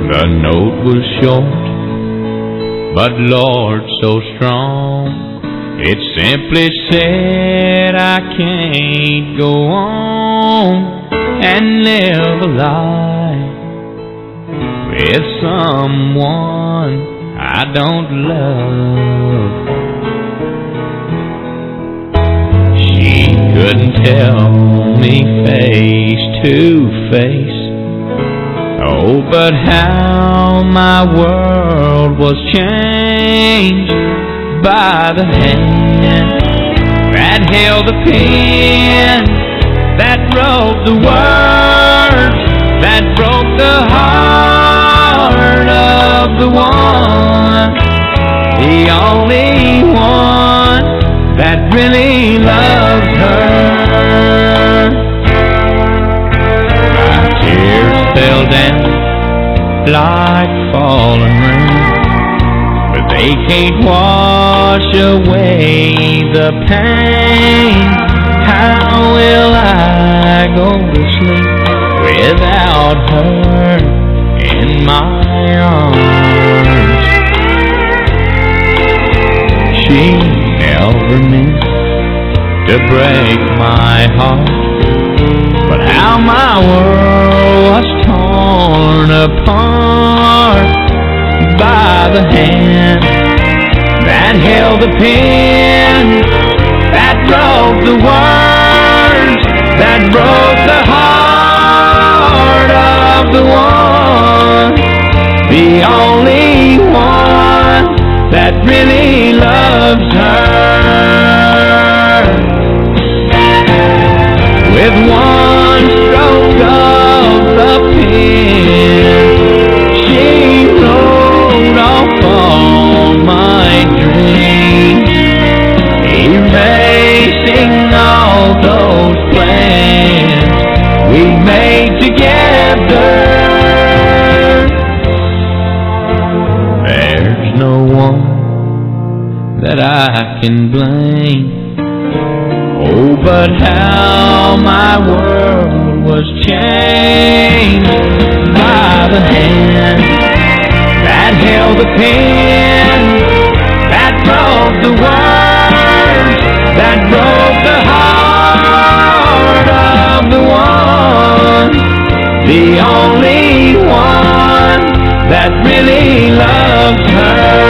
The note was short, but Lord, so strong. It simply said, I can't go on and live a life with someone I don't love. She couldn't tell me face to face, oh, but how my world was changed by the hand that held the pen, that wrote the words, that broke the heart of the one, the only one that really loved her. My tears fell down like fallen rain, but they can't wash away the pain. How will I go to sleep without her in my arms? She never meant to break my heart, but how my world was torn apart by the hand that held the pen, that wrote the words, that broke the heart of the one, the only one that really loves her. With one stroke of the pen, she wrote off all my dreams, erasing all those plans we made together. There's no one that I can blame, oh, but how my world was changed by the hand that held the pen, that wrote the words, that broke the heart of the one, the only one that really loves her.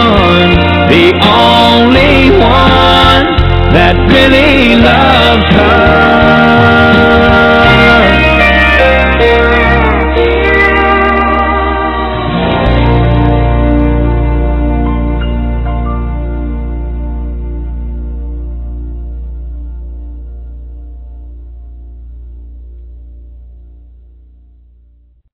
The only one that really loves her.